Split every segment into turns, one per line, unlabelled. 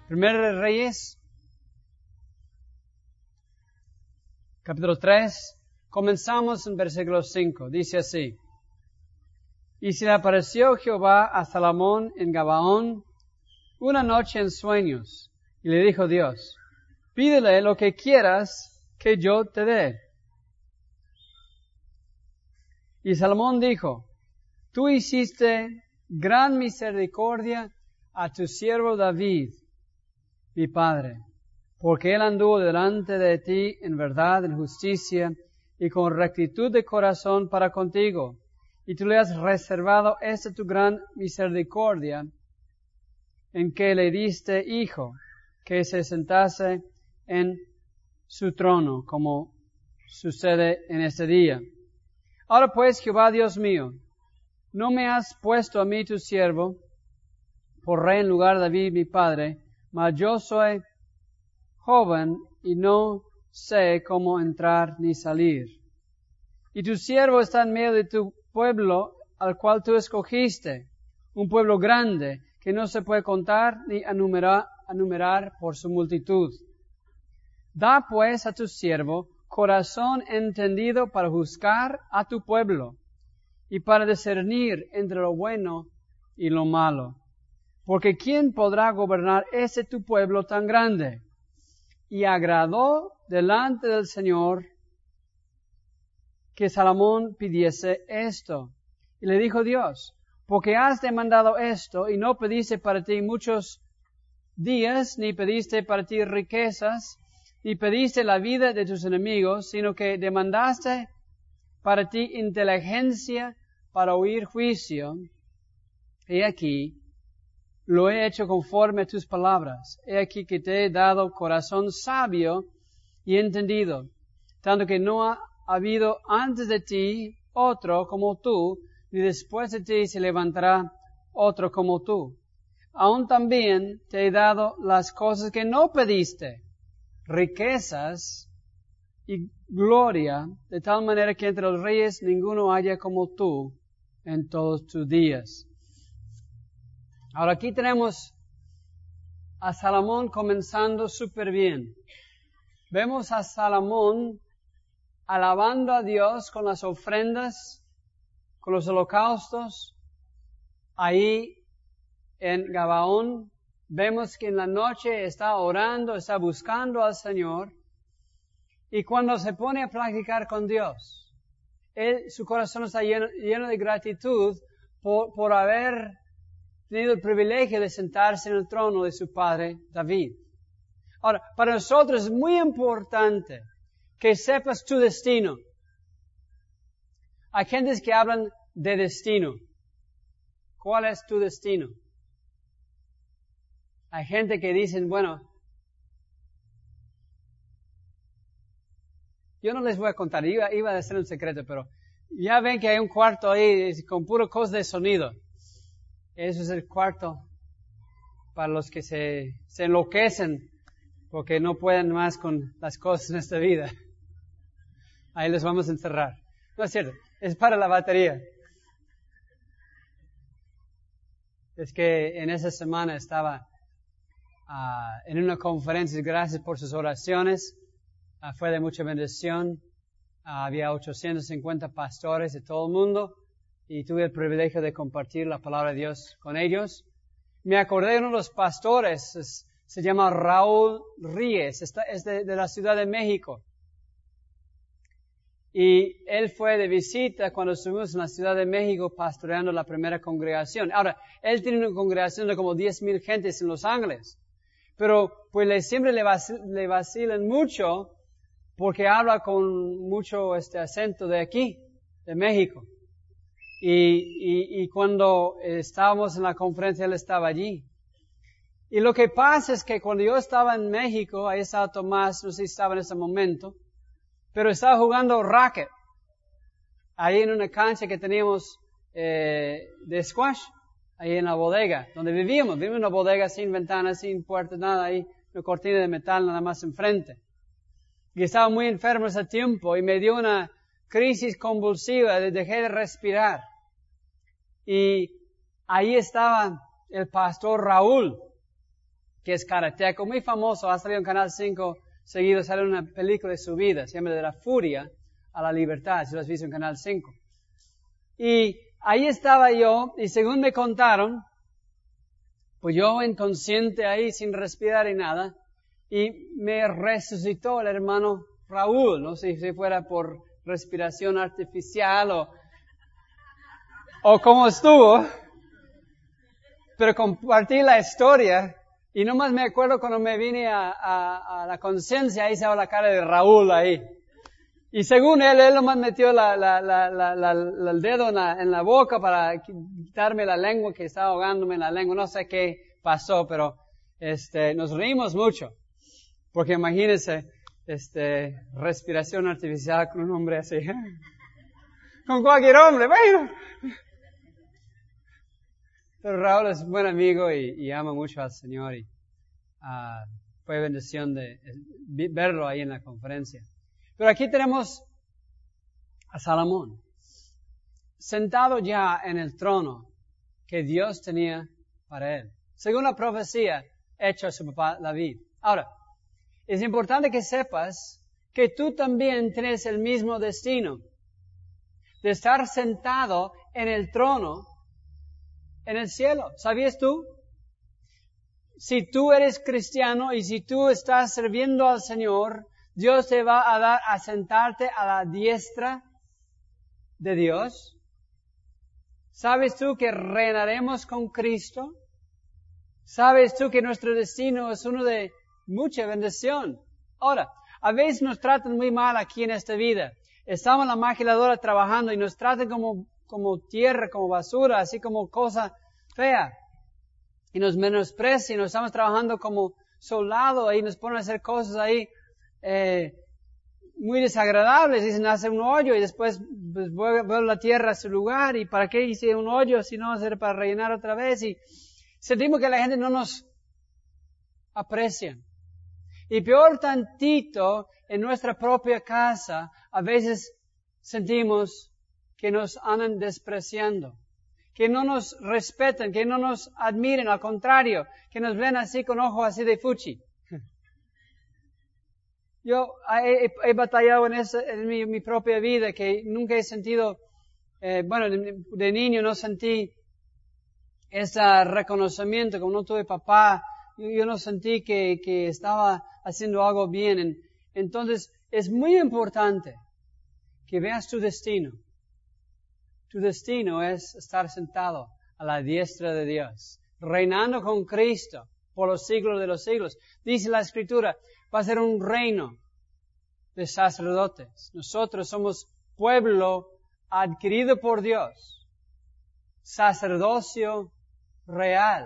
Primero de Reyes, capítulo 3, comenzamos en versículo 5. Dice así: Y se le apareció Jehová a Salomón en Gabaón una noche en sueños, y le dijo Dios: Pídele lo que quieras que yo te dé. Y Salomón dijo: Tú hiciste gran misericordia a tu siervo David, mi padre, porque él anduvo delante de ti en verdad, en justicia y con rectitud de corazón para contigo. Y tú le has reservado esta tu gran misericordia, en que le diste hijo, que se sentase en su trono, como sucede en este día. Ahora pues, Jehová Dios mío, no me has puesto a mí tu siervo por rey en lugar de David mi padre, mas yo soy joven y no sé cómo entrar ni salir. Y tu siervo está en medio de tu pueblo, al cual tú escogiste, un pueblo grande, que no se puede contar ni enumerar por su multitud. Da pues a tu siervo corazón entendido para juzgar a tu pueblo, y para discernir entre lo bueno y lo malo. Porque ¿quién podrá gobernar ese tu pueblo tan grande? Y agradó delante del Señor que Salomón pidiese esto. Y le dijo Dios: porque has demandado esto, y no pediste para ti muchos días, ni pediste para ti riquezas, ni pediste la vida de tus enemigos, sino que demandaste para ti inteligencia para oír juicio. He aquí, lo he hecho conforme a tus palabras. He aquí que te he dado corazón sabio y entendido, tanto que no ha habido antes de ti otro como tú, ni después de ti se levantará otro como tú. Aún también te he dado las cosas que no pediste, riquezas y gloria, de tal manera que entre los reyes ninguno haya como tú en todos tus días. Ahora aquí tenemos a Salomón comenzando súper bien. Vemos a Salomón alabando a Dios con las ofrendas, con los holocaustos. Ahí en Gabaón vemos que en la noche está orando, está buscando al Señor. Y cuando se pone a platicar con Dios, su corazón está lleno de gratitud por haber tenido el privilegio de sentarse en el trono de su padre David. Ahora, para nosotros es muy importante que sepas tu destino. Hay gentes que hablan de destino. ¿Cuál es tu destino? Hay gente que dicen, bueno, yo no les voy a contar, iba a decir un secreto, pero ya ven que hay un cuarto ahí con puro cosas de sonido. Eso es el cuarto para los que se enloquecen porque no pueden más con las cosas en esta vida. Ahí les vamos a encerrar. No es cierto, es para la batería. Es que en esa semana estaba en una conferencia, gracias por sus oraciones. Fue de mucha bendición. Había 850 pastores de todo el mundo y tuve el privilegio de compartir la palabra de Dios con ellos. Me acordé de uno de los pastores, se llama Raúl Ríez, es de la Ciudad de México. Y él fue de visita cuando estuvimos en la Ciudad de México pastoreando la primera congregación. Ahora, él tiene una congregación de como 10,000 gentes en Los Ángeles. Pero pues siempre le vacilan mucho porque habla con mucho acento de aquí, de México. Y cuando estábamos en la conferencia, él estaba allí. Y lo que pasa es que cuando yo estaba en México, ahí estaba Tomás, no sé si estaba en ese momento, pero estaba jugando racket, ahí en una cancha que teníamos de squash, ahí en la bodega, donde vivíamos en una bodega sin ventanas, sin puertas, nada, ahí una cortina de metal nada más enfrente. Y estaba muy enfermo ese tiempo y me dio una crisis convulsiva, dejé de respirar. Y ahí estaba el pastor Raúl. que es karateco, muy famoso, ha salido en Canal 5 seguido, sale una película de su vida, se llama De la Furia a la Libertad, si lo has visto en Canal 5. Y ahí estaba yo, y según me contaron, pues yo inconsciente ahí, sin respirar y nada, y me resucitó el hermano Raúl, no sé si fuera por respiración artificial o cómo estuvo, pero compartí la historia. Y nomás me acuerdo cuando me vine a la conciencia, ahí se ve la cara de Raúl ahí. Y según él nomás metió el dedo en la boca para quitarme la lengua, que estaba ahogándome en la lengua. No sé qué pasó, pero nos reímos mucho. Porque imagínense, respiración artificial con un hombre así. Con cualquier hombre, bueno. Pero Raúl es un buen amigo y ama mucho al Señor y fue bendición de verlo ahí en la conferencia. Pero aquí tenemos a Salomón, sentado ya en el trono que Dios tenía para él, según la profecía hecha a su papá David. Ahora, es importante que sepas que tú también tienes el mismo destino de estar sentado en el trono en el cielo. ¿Sabías tú? Si tú eres cristiano y si tú estás sirviendo al Señor, Dios te va a dar a sentarte a la diestra de Dios. ¿Sabes tú que reinaremos con Cristo? ¿Sabes tú que nuestro destino es uno de mucha bendición? Ahora, a veces nos tratan muy mal aquí en esta vida. Estamos en la maquiladora trabajando y nos tratan como tierra, como basura, así como cosa fea. Y nos menosprecian, nos estamos trabajando como soldado ahí, nos ponen a hacer cosas ahí muy desagradables. Dicen, hace un hoyo y después pues, vuelve la tierra a su lugar. ¿Y para qué hice un hoyo si no hacer para rellenar otra vez? Y sentimos que la gente no nos aprecia. Y peor tantito, en nuestra propia casa, a veces sentimos que nos andan despreciando, que no nos respetan, que no nos admiren, al contrario, que nos ven así con ojos así de fuchi. Yo he batallado en mi propia vida, que nunca he sentido, de niño no sentí ese reconocimiento, como no tuve papá, yo no sentí que estaba haciendo algo bien. Entonces, es muy importante que veas tu destino. Tu destino es estar sentado a la diestra de Dios, reinando con Cristo por los siglos de los siglos. Dice la Escritura, va a ser un reino de sacerdotes. Nosotros somos pueblo adquirido por Dios, sacerdocio real.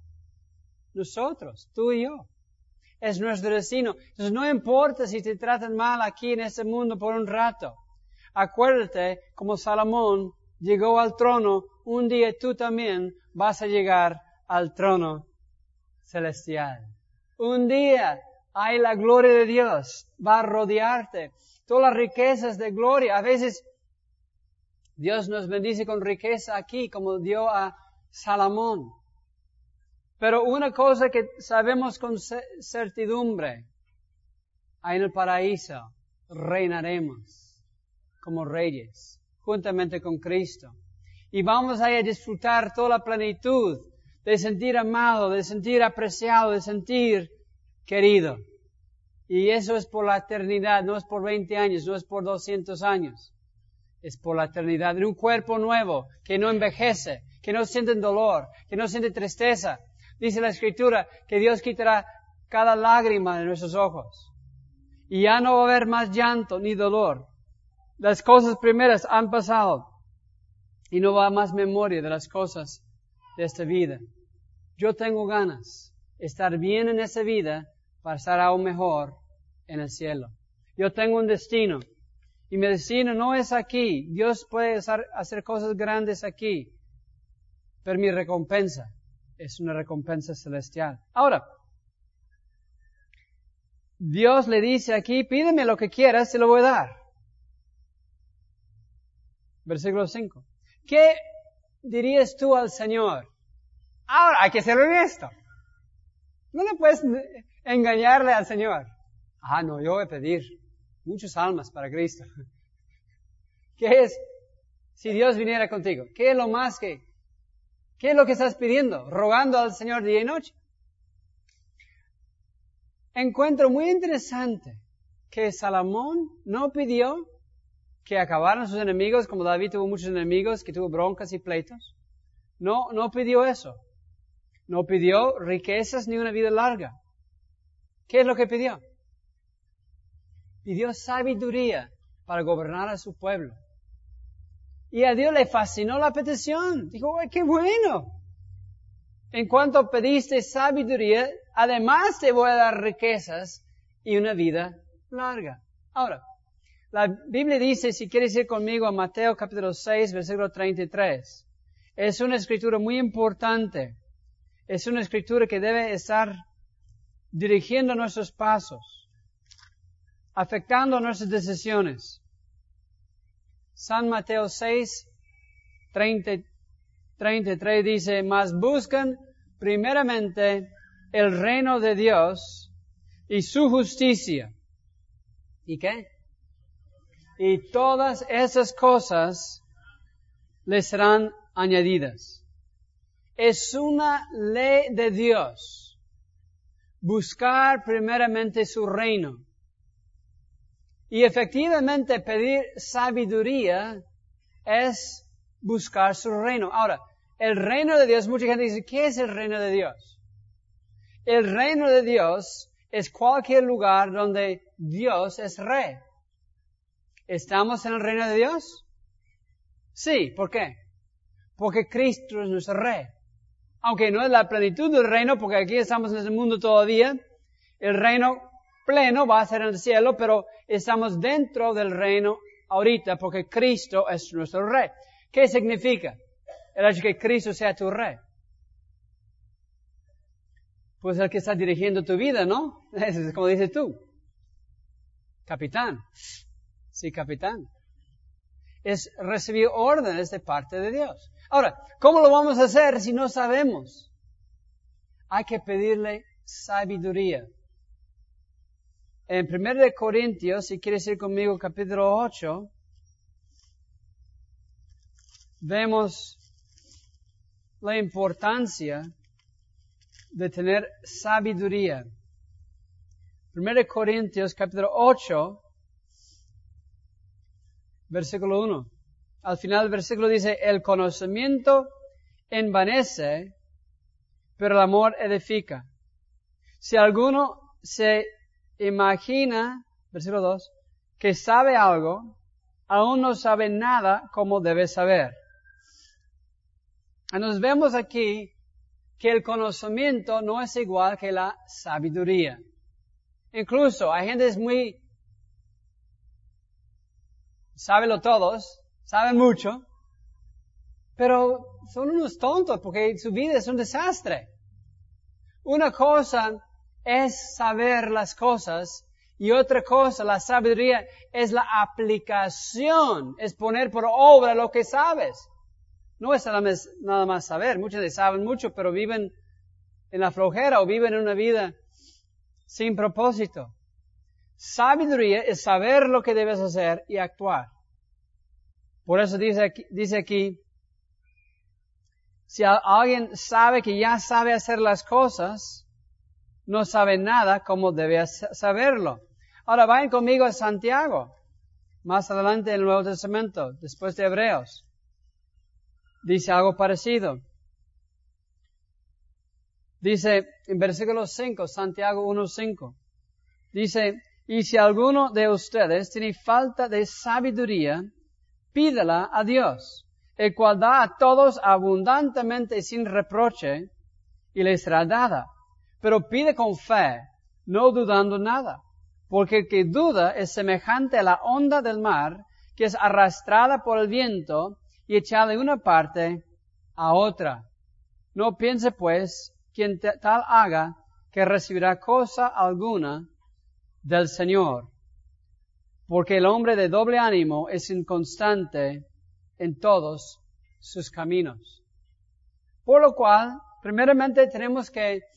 Nosotros, tú y yo. Es nuestro destino. Entonces no importa si te tratan mal aquí en este mundo por un rato. Acuérdate, como Salomón llegó al trono, un día tú también vas a llegar al trono celestial. Un día hay la gloria de Dios, va a rodearte. Todas las riquezas de gloria. A veces Dios nos bendice con riqueza aquí, como dio a Salomón. Pero una cosa que sabemos con certidumbre, ahí en el paraíso reinaremos como reyes, juntamente con Cristo. Y vamos a disfrutar toda la plenitud de sentir amado, de sentir apreciado, de sentir querido. Y eso es por la eternidad, no es por 20 años, no es por 200 años. Es por la eternidad, en un cuerpo nuevo, que no envejece, que no siente dolor, que no siente tristeza. Dice la Escritura que Dios quitará cada lágrima de nuestros ojos. Y ya no va a haber más llanto ni dolor. Las cosas primeras han pasado. Y no va a más memoria de las cosas de esta vida. Yo tengo ganas de estar bien en esta vida para estar aún mejor en el cielo. Yo tengo un destino. Y mi destino no es aquí. Dios puede hacer cosas grandes aquí. Pero mi recompensa es una recompensa celestial. Ahora, Dios le dice aquí, pídeme lo que quieras, te lo voy a dar. Versículo 5. ¿Qué dirías tú al Señor? Ahora, hay que ser honesto. No le puedes engañarle al Señor. No, yo voy a pedir muchas almas para Cristo. ¿Qué es? Si Dios viniera contigo, ¿qué es lo que estás pidiendo? Rogando al Señor día y noche. Encuentro muy interesante que Salomón no pidió que acabaran sus enemigos, como David tuvo muchos enemigos, que tuvo broncas y pleitos. No pidió eso. No pidió riquezas ni una vida larga. ¿Qué es lo que pidió? Pidió sabiduría para gobernar a su pueblo. Y a Dios le fascinó la petición. Dijo, ¡ay, qué bueno! En cuanto pediste sabiduría, además te voy a dar riquezas y una vida larga. Ahora, la Biblia dice, si quieres ir conmigo a Mateo capítulo 6, versículo 33. Es una escritura muy importante. Es una escritura que debe estar dirigiendo nuestros pasos, afectando nuestras decisiones. San Mateo 6, 33 dice, mas buscan primeramente el reino de Dios y su justicia. ¿Y qué? Y todas esas cosas les serán añadidas. Es una ley de Dios buscar primeramente su reino. Y efectivamente pedir sabiduría es buscar su reino. Ahora, el reino de Dios, mucha gente dice, ¿qué es el reino de Dios? El reino de Dios es cualquier lugar donde Dios es rey. ¿Estamos en el reino de Dios? Sí, ¿por qué? Porque Cristo es nuestro rey. Aunque no es la plenitud del reino, porque aquí estamos en este mundo todavía, el reino pleno va a ser en el cielo, pero estamos dentro del reino ahorita porque Cristo es nuestro rey. ¿Qué significa el hecho de que Cristo sea tu rey? Pues el que está dirigiendo tu vida, ¿no? Es como dices tú. Capitán. Sí, capitán. Es recibir órdenes de parte de Dios. Ahora, ¿cómo lo vamos a hacer si no sabemos? Hay que pedirle sabiduría. En 1 Corintios, si quieres ir conmigo, capítulo 8, vemos la importancia de tener sabiduría. 1 Corintios, capítulo 8, versículo 1. Al final del versículo dice, el conocimiento envanece, pero el amor edifica. Si alguno se imagina, versículo 2, que sabe algo, aún no sabe nada como debe saber. Nos vemos aquí que el conocimiento no es igual que la sabiduría. Incluso hay gente que es muy, sábelo todos, saben mucho, pero son unos tontos porque su vida es un desastre. Una cosa es saber las cosas y otra cosa, la sabiduría, es la aplicación, es poner por obra lo que sabes. No es nada más saber, muchos saben mucho pero viven en la flojera o viven en una vida sin propósito. Sabiduría es saber lo que debes hacer y actuar. Por eso dice aquí, si alguien sabe que ya sabe hacer las cosas, no sabe nada como debe saberlo. Ahora vayan conmigo a Santiago, más adelante en el Nuevo Testamento, después de Hebreos. Dice algo parecido. Dice en versículo 5, Santiago 1:5. Dice, y si alguno de ustedes tiene falta de sabiduría, pídala a Dios, el cual da a todos abundantemente y sin reproche, y le será dada. Pero pide con fe, no dudando nada, porque el que duda es semejante a la onda del mar, que es arrastrada por el viento y echada de una parte a otra. No piense pues quien tal haga que recibirá cosa alguna del Señor, porque el hombre de doble ánimo es inconstante en todos sus caminos. Por lo cual, primeramente tenemos que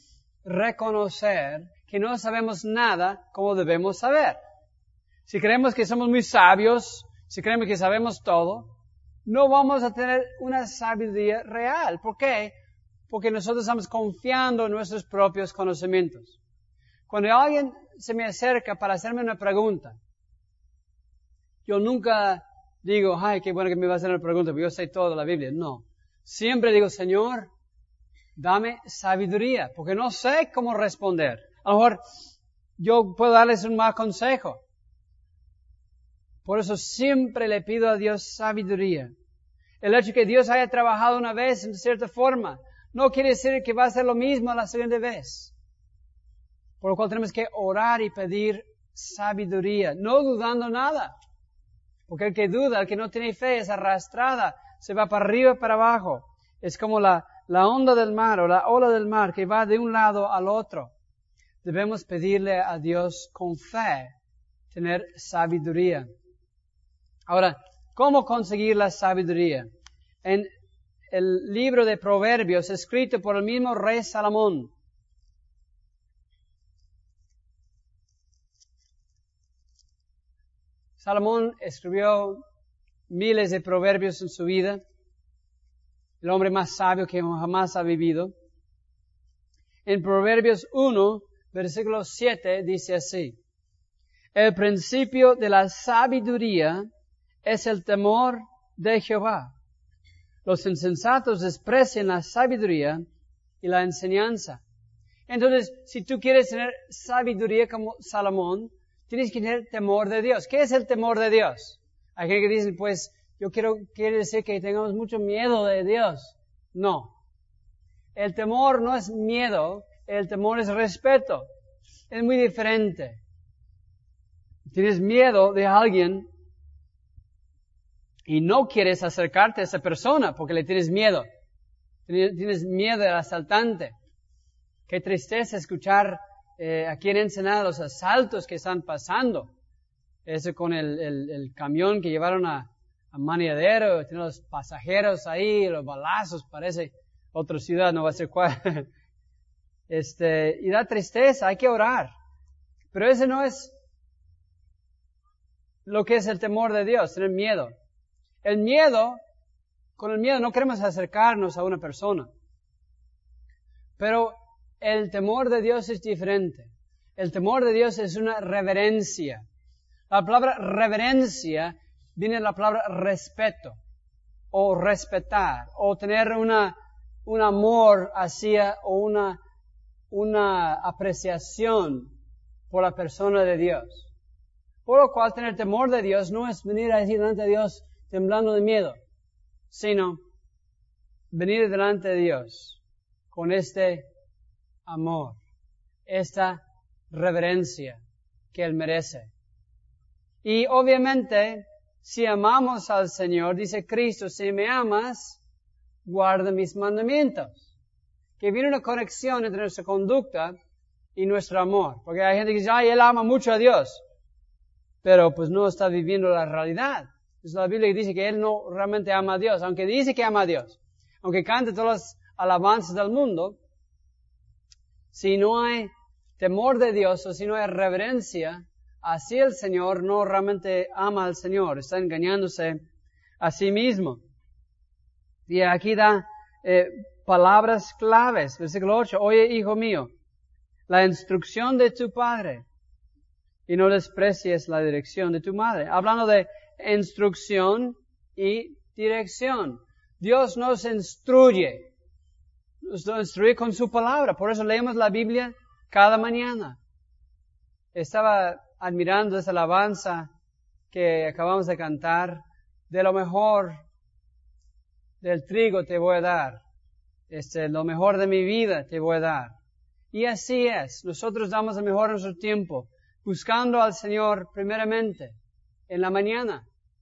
reconocer que no sabemos nada como debemos saber. Si creemos que somos muy sabios, si creemos que sabemos todo, no vamos a tener una sabiduría real. ¿Por qué? Porque nosotros estamos confiando en nuestros propios conocimientos. Cuando alguien se me acerca para hacerme una pregunta, yo nunca digo, ay, qué bueno que me va a hacer una pregunta, porque yo sé todo de la Biblia. No. Siempre digo, Señor, dame sabiduría, porque no sé cómo responder. A lo mejor yo puedo darles un mal consejo. Por eso siempre le pido a Dios sabiduría. El hecho de que Dios haya trabajado una vez en cierta forma, no quiere decir que va a ser lo mismo la siguiente vez. Por lo cual tenemos que orar y pedir sabiduría, no dudando nada. Porque el que duda, el que no tiene fe, es arrastrada, se va para arriba y para abajo. Es como la onda del mar o la ola del mar que va de un lado al otro. Debemos pedirle a Dios con fe, tener sabiduría. Ahora, ¿cómo conseguir la sabiduría? En el libro de Proverbios, escrito por el mismo rey Salomón, Salomón escribió miles de proverbios en su vida, el hombre más sabio que jamás ha vivido. En Proverbios 1, versículo 7, dice así: el principio de la sabiduría es el temor de Jehová. Los insensatos desprecian la sabiduría y la enseñanza. Entonces, si tú quieres tener sabiduría como Salomón, tienes que tener temor de Dios. ¿Qué es el temor de Dios? Hay gente que dice, pues, quiere decir que tengamos mucho miedo de Dios. No. El temor no es miedo, el temor es respeto. Es muy diferente. Tienes miedo de alguien y no quieres acercarte a esa persona porque le tienes miedo. Tienes miedo del asaltante. Qué tristeza escuchar aquí en Ensenada los asaltos que están pasando. Eso con el camión que llevaron a Maniadero, tiene los pasajeros ahí, los balazos, parece otra ciudad, no va a ser cuál. Y da tristeza, hay que orar. Pero ese no es lo que es el temor de Dios, tener miedo. Con el miedo no queremos acercarnos a una persona. Pero el temor de Dios es diferente. El temor de Dios es una reverencia. La palabra reverencia viene de la palabra respeto, o respetar, o tener un amor hacia, o una apreciación por la persona de Dios. Por lo cual tener temor de Dios no es venir a decir delante de Dios temblando de miedo, sino venir delante de Dios con este amor, esta reverencia que Él merece. Y obviamente, si amamos al Señor, dice Cristo, si me amas, guarda mis mandamientos. Que viene una conexión entre nuestra conducta y nuestro amor. Porque hay gente que dice, ay, él ama mucho a Dios, pero pues no está viviendo la realidad. Es la Biblia que dice que él no realmente ama a Dios, aunque dice que ama a Dios, aunque cante todas las alabanzas del mundo. Si no hay temor de Dios o si no hay reverencia, así el Señor no realmente ama al Señor, está engañándose a sí mismo. Y aquí da palabras claves. Versículo 8, oye, hijo mío, la instrucción de tu padre y no desprecies la dirección de tu madre. Hablando de instrucción y dirección. Dios nos instruye con su palabra. Por eso leemos la Biblia cada mañana. Estaba admirando esa alabanza que acabamos de cantar. De lo mejor del trigo te voy a dar. Lo mejor de mi vida te voy a dar. Y así es. Nosotros damos lo mejor de nuestro tiempo, buscando al Señor primeramente en la mañana.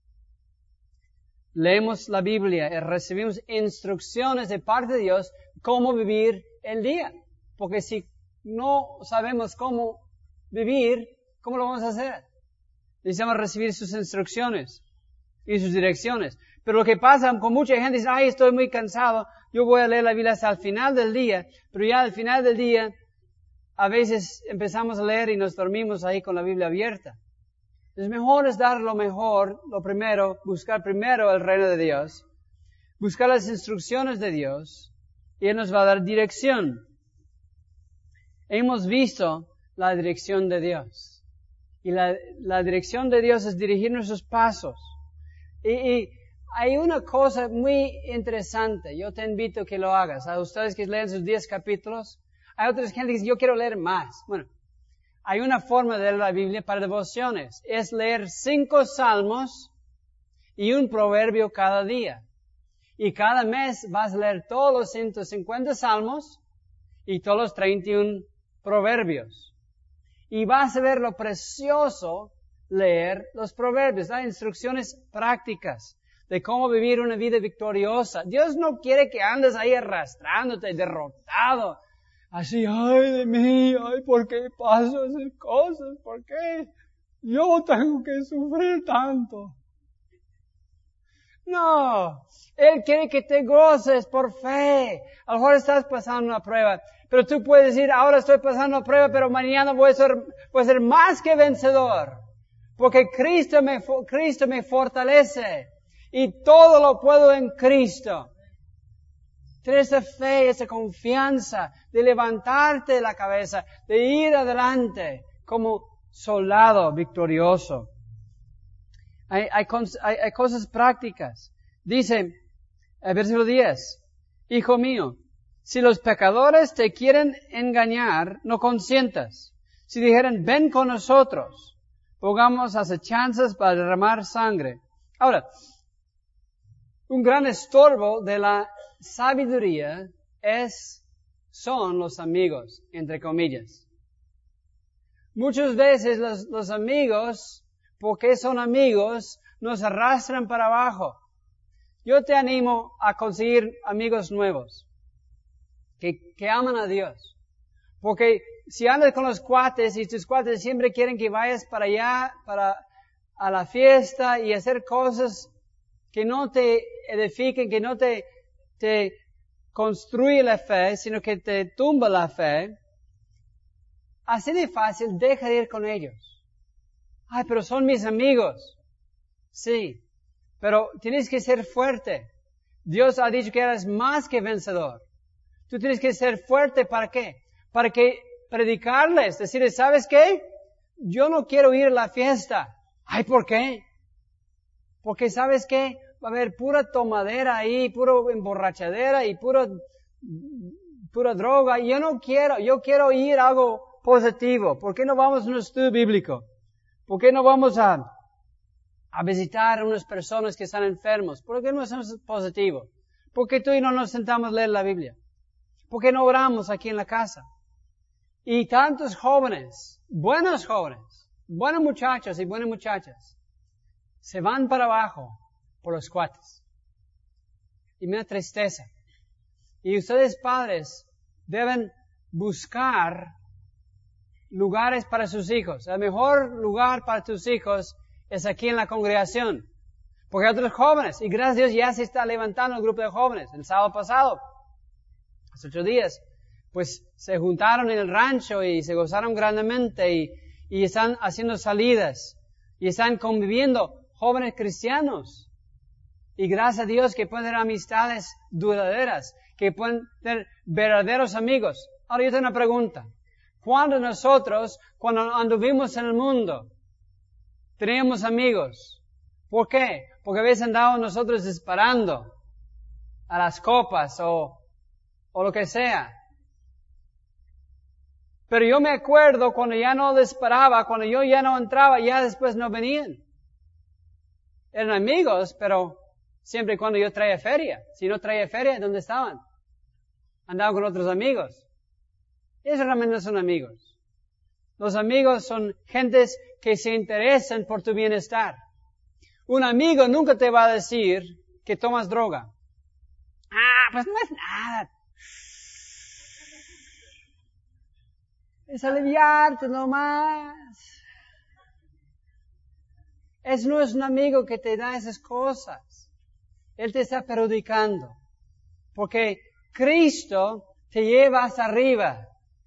Leemos la Biblia y recibimos instrucciones de parte de Dios cómo vivir el día. Porque si no sabemos cómo vivir, ¿cómo lo vamos a hacer? Necesitamos recibir sus instrucciones y sus direcciones. Pero lo que pasa con mucha gente es, ay, estoy muy cansado, yo voy a leer la Biblia hasta el final del día, pero ya al final del día a veces empezamos a leer y nos dormimos ahí con la Biblia abierta. Es mejor es dar lo mejor, lo primero, buscar primero el reino de Dios, buscar las instrucciones de Dios, y Él nos va a dar dirección. Hemos visto la dirección de Dios. Y la dirección de Dios es dirigir nuestros pasos. Y hay una cosa muy interesante. Yo te invito a que lo hagas. A ustedes que leen sus 10 capítulos. Hay otras gente que dice, yo quiero leer más. Bueno, hay una forma de leer la Biblia para devociones. Es leer 5 salmos y un proverbio cada día. Y cada mes vas a leer todos los 150 salmos y todos los 31 proverbios. Y vas a ver lo precioso leer los proverbios. Hay instrucciones prácticas de cómo vivir una vida victoriosa. Dios no quiere que andes ahí arrastrándote, derrotado. Así, ay de mí, ay, ¿por qué paso esas cosas? ¿Por qué yo tengo que sufrir tanto? No, Él quiere que te goces por fe. A lo mejor estás pasando una prueba, pero tú puedes decir, ahora estoy pasando una prueba, pero mañana voy a ser más que vencedor. Porque Cristo me fortalece. Y todo lo puedo en Cristo. Tener esa fe, esa confianza de levantarte de la cabeza, de ir adelante como soldado victorioso. Hay cosas prácticas. Dice, el versículo 10, Hijo mío, si los pecadores te quieren engañar, no consientas. Si dijeran, ven con nosotros, pongamos acechanzas para derramar sangre. Ahora, un gran estorbo de la sabiduría son los amigos, entre comillas. Muchas veces los amigos, porque son amigos, nos arrastran para abajo. Yo te animo a conseguir amigos nuevos, que aman a Dios. Porque si andas con los cuates y tus cuates siempre quieren que vayas para allá, a la fiesta y hacer cosas que no te edifiquen, que no te construye la fe, sino que te tumba la fe, así de fácil, deja de ir con ellos. Ay, pero son mis amigos. Sí, pero tienes que ser fuerte. Dios ha dicho que eres más que vencedor. Tú tienes que ser fuerte, ¿para qué? Para que predicarles, decirles, ¿sabes qué? Yo no quiero ir a la fiesta. Ay, ¿por qué? Porque ¿sabes qué? Va a haber pura tomadera ahí, puro emborrachadera y pura droga. Yo quiero ir a algo positivo. ¿Por qué no vamos a un estudio bíblico? ¿Por qué no vamos a visitar a unas personas que están enfermos? ¿Por qué no hacemos positivo? ¿Por qué tú y no nos sentamos a leer la Biblia? ¿Por qué no oramos aquí en la casa? Y tantos jóvenes, buenos muchachos y buenas muchachas, se van para abajo por los cuates. Y me da tristeza. Y ustedes padres deben buscar lugares para sus hijos. El mejor lugar para tus hijos es aquí en la congregación. Porque hay otros jóvenes, y gracias a Dios ya se está levantando el grupo de jóvenes. El sábado pasado, hace 8 días, pues se juntaron en el rancho y se gozaron grandemente y están haciendo salidas y están conviviendo jóvenes cristianos. Y gracias a Dios que pueden tener amistades duraderas, que pueden tener verdaderos amigos. Ahora yo tengo una pregunta. ¿Cuándo nosotros, cuando anduvimos en el mundo, teníamos amigos? ¿Por qué? Porque a veces andábamos nosotros disparando a las copas o lo que sea. Pero yo me acuerdo cuando ya no disparaba, cuando yo ya no entraba, ya después no venían. Eran amigos, pero siempre y cuando yo traía feria. Si no traía feria, ¿dónde estaban? Andaban con otros amigos. Esos realmente no son amigos. Los amigos son gentes que se interesan por tu bienestar. Un amigo nunca te va a decir que tomas droga. Pues no es nada. Es aliviarte nomás. Ese no es un amigo que te da esas cosas. Él te está perjudicando. Porque Cristo te lleva hasta arriba.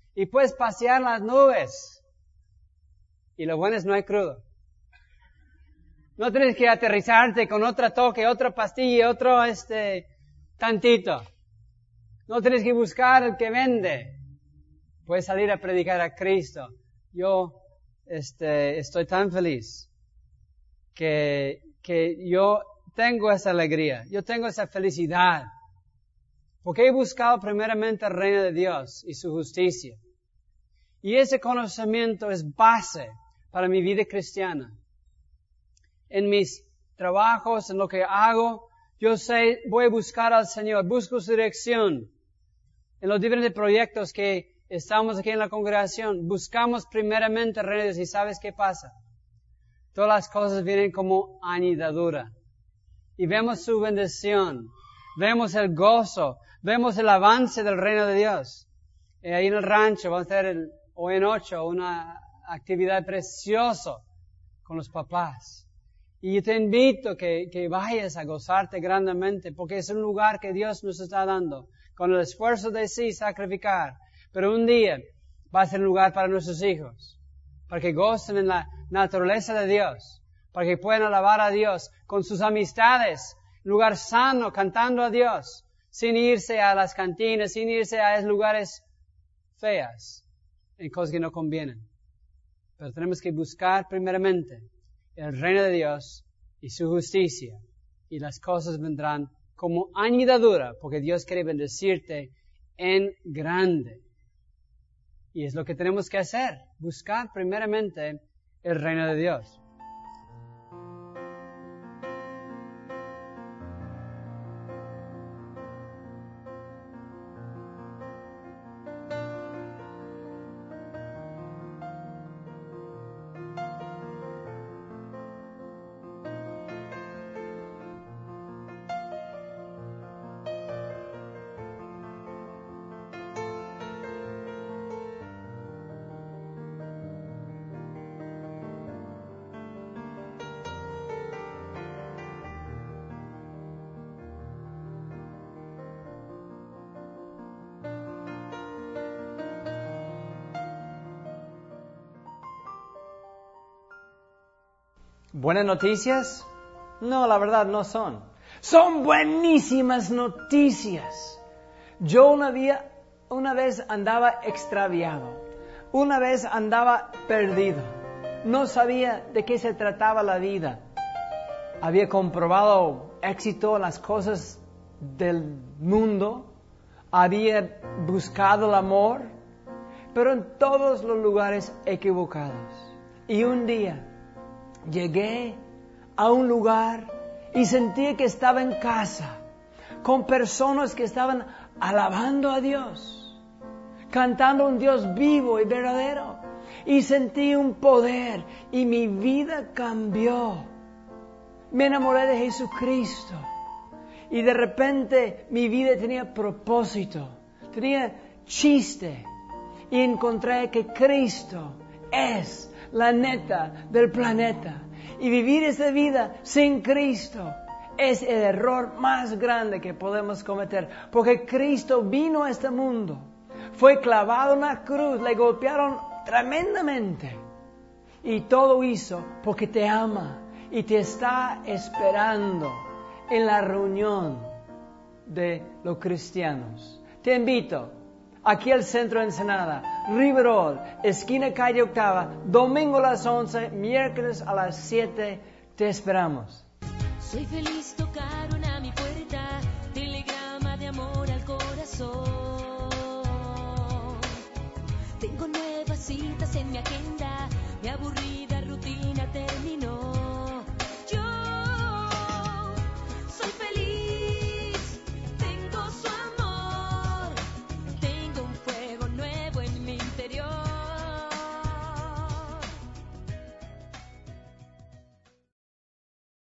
y puedes pasear las nubes. Y lo bueno es no hay crudo. No tienes que aterrizarte con otra toque, otra pastilla, otro tantito. No tienes que buscar el que vende. Puedes salir a predicar a Cristo. Yo estoy tan feliz que yo tengo esa alegría, yo tengo esa felicidad, porque he buscado primeramente el reino de Dios y su justicia. Y ese conocimiento es base para mi vida cristiana. En mis trabajos, en lo que hago, yo sé, voy a buscar al Señor, busco su dirección. En los diferentes proyectos que estamos aquí en la congregación, buscamos primeramente el reino de Dios. ¿Y sabes qué pasa? Todas las cosas vienen como añadidura. Y vemos su bendición, vemos el gozo, vemos el avance del reino de Dios. Ahí en el rancho vamos a hacer hoy en 8 una actividad preciosa con los papás. Y yo te invito que vayas a gozarte grandemente, porque es un lugar que Dios nos está dando, con el esfuerzo de sí sacrificar. Pero un día va a ser un lugar para nuestros hijos, para que gocen en la naturaleza de Dios, para que puedan alabar a Dios con sus amistades, lugar sano, cantando a Dios, sin irse a las cantinas, sin irse a esos lugares feas, en cosas que no convienen. Pero tenemos que buscar primeramente el reino de Dios y su justicia, y las cosas vendrán como añadidura, porque Dios quiere bendecirte en grande. Y es lo que tenemos que hacer, buscar primeramente el reino de Dios.
¿Buenas noticias? No, la verdad no son. Son buenísimas noticias. Yo una vez andaba extraviado. Una vez andaba perdido. No sabía de qué se trataba la vida. Había comprobado éxito en las cosas del mundo. Había buscado el amor, pero en todos los lugares equivocados. Y un día llegué a un lugar y sentí que estaba en casa, con personas que estaban alabando a Dios, cantando a un Dios vivo y verdadero. Y sentí un poder y mi vida cambió. Me enamoré de Jesucristo y de repente mi vida tenía propósito, tenía chiste, y encontré que Cristo es la neta del planeta. Y vivir esta vida sin Cristo es el error más grande que podemos cometer. Porque Cristo vino a este mundo, fue clavado en la cruz, le golpearon tremendamente. Y todo hizo porque te ama y te está esperando en la reunión de los cristianos. Te invito aquí al centro de Ensenada, Riverol, esquina calle Octava, domingo a las 11, miércoles a las 7, te esperamos.
Soy feliz, tocaron a mi puerta, telegrama de amor al corazón. Tengo nuevas citas en mi agenda.